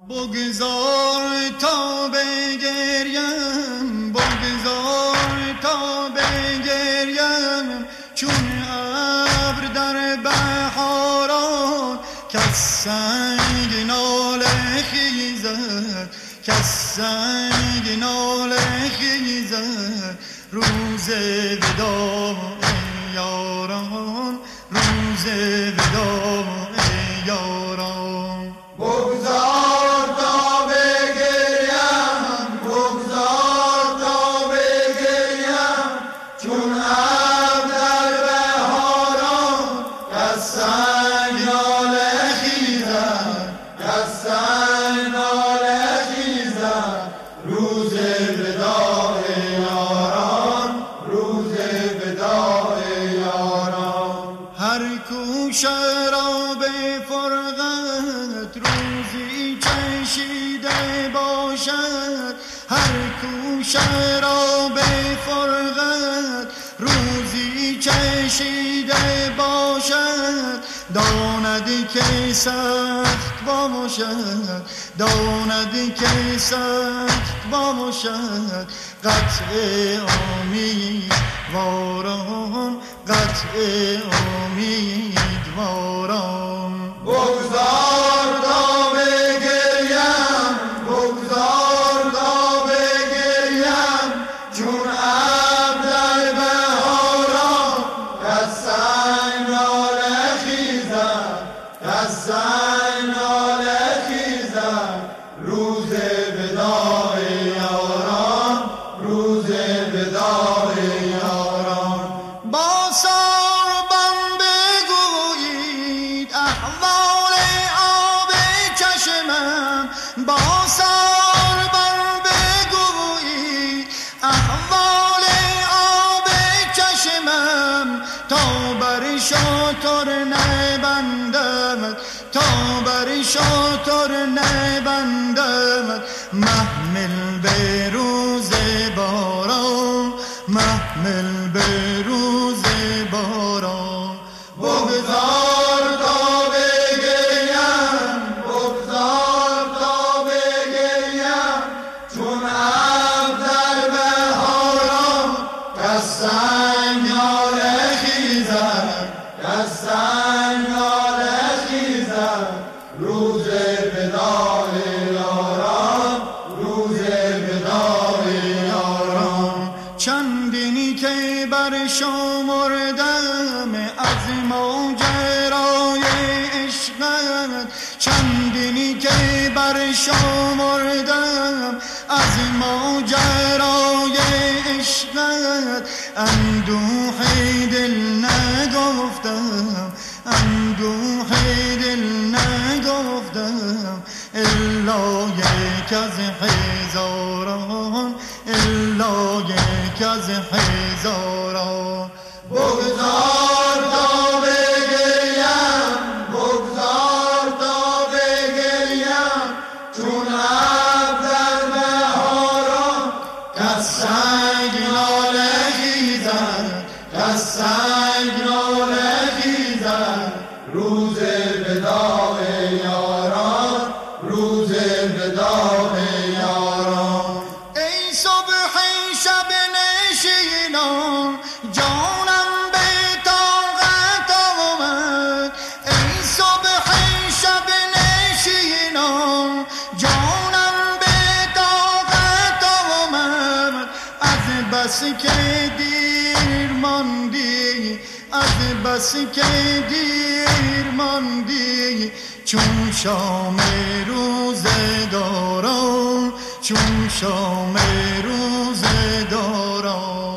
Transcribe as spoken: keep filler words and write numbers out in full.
بگذار تا بگریم، بگذار تا بگریم، چون ابر در بهاران، کز سنگ ناله خیزد، کز سنگ ناله خیزد، روز وداع یاران، روز وداع یاران. بگذار تا بگریم، بگذار تا بگریم، چون ابر در بهاران، کز سنگ ناله خیزد، کز سنگ ناله خیزد، روز وداع یاران، روز وداع یاران. هر کو شراب فرقت روزی چشیده باشد، هر کو شراب فرقت روزی چشیده باشد، داند که سخت باشد، داند که سخت باشد، قطع امیدواران، قطع امیدواران. بگذار تا بگریم، بگذار تا بگریم، چون ابر در بهاران، کز سنگ ناله خیزد، کز سنگ ناله خیزد، روز وداع یاران، روز وداع یاران. با ساربان بگویید احوال آب چشمم، با ساربان بگویید احوال آب چشمم، تا بر شتر نبندم، تا بر شتر نبندم، محمل به روز باران، محمل به روز باران. بگذار تا بگریم، بگذار تا بگریم، چون ابر در بهاران، کز سنگ ناله خیزد، کز سنگ ناله خیزد، روز وداع یاران، روز وداع یاران. چندینی که بر شمردم از ماجرای عشقت، چندینی که بر شمردم از ماجرای عشقت، اندوه دل نگفتم، اندوه دل نگفتم، الا یک از هزاران، الا یک از هزاران. بگذار تا بگریم، بگذار تا بگریم، چون ابر در بهاران، کز سنگ ناله خیزد، کز سنگ ناله خیزد، روز وداع یاران، روز وداع یاران. ای صبح شب نشینان، جانم به طاقت آمد، ای صبح شب نشینان، جانم به طاقت آمد، از بس که دیر ماندی، از بس که دیر ماندی، چون شام روزگاران، چون شام روزگاران.